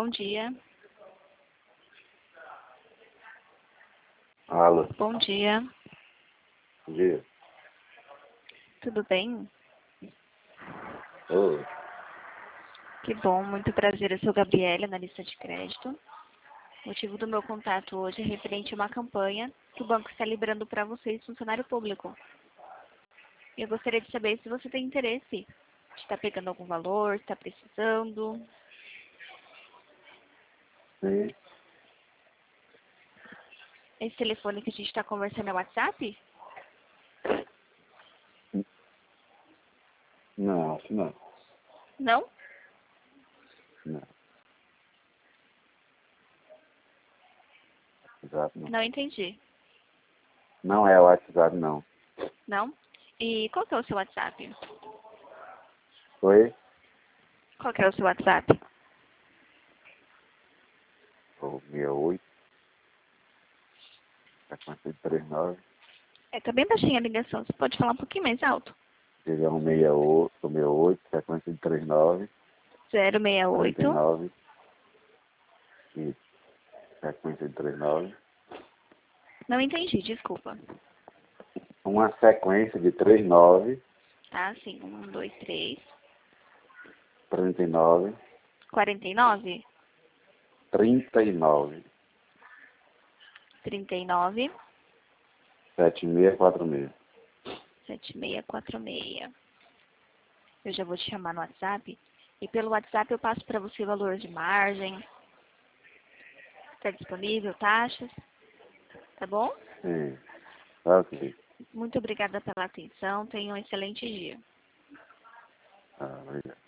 Bom dia. Alô, Bom dia. bom dia. Tudo bem? Ô, Que bom, muito prazer. Eu sou Gabriela, analista de crédito. O motivo do meu contato hoje é referente a uma campanha que o banco está liberando para vocês, funcionário público. Eu gostaria de saber se você tem interesse, se está pegando algum valor, se está precisando. sim. Esse telefone que a gente está conversando é o WhatsApp? Não, acho que não. Não? Não. WhatsApp não. Não entendi. Não é o WhatsApp, não. Não? E qual que é o seu WhatsApp? Oi? Qual que é o seu WhatsApp? O 68, sequência de 39, Tá bem baixinha a ligação. Você pode falar um pouquinho mais alto? seja 68, sequência de 39, 068. 49, e sequência de 39. Não entendi, desculpa. Uma sequência de 39, Tá, sim. 1, 2, 3. 39, 49. 39, 39. 7646. 7646. Eu já vou te chamar no WhatsApp. E pelo WhatsApp eu passo para você o valor de margem. Está disponível, taxas. Tá bom? Sim, ok. Muito obrigada pela atenção. Tenha um excelente dia. Obrigado.